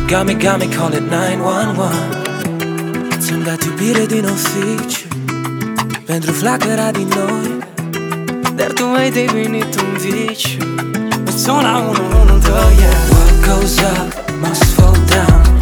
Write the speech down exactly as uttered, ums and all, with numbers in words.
got me, got me, call it nine one one. Ți-am dat iubire din oficiu pentru flacăra din noi, dar tu ai devenit un viciu. Îți suna unu unu doi, yeah. What goes up must fall down.